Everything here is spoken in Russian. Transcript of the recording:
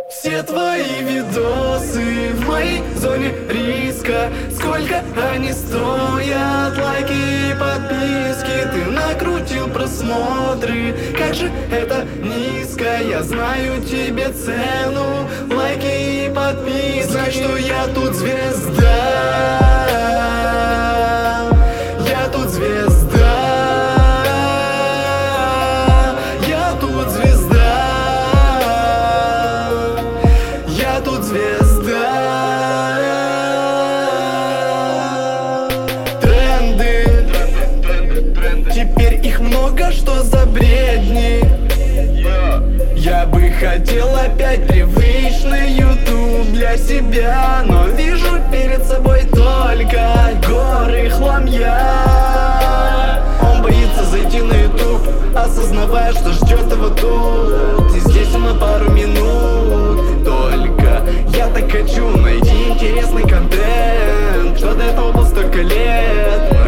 Все твои видосы в моей зоне риска. Сколько они стоят? Лайки и подписки. Ты накрутил просмотры. Как же это низко. Я знаю тебе цену. Лайки и подписки. Знай, что я тут звезда. Я тут звезда. Я тут звезда. Я тут звезда. Тренды. Теперь их много, что за бредни. Я бы хотел опять привычный YouTube для себя, но вижу перед собой только горы хламья. Он боится зайти на YouTube, осознавая, что ждет его тут. И здесь он на пару минут только. Я так хочу найти интересный контент, что до этого был столько лет.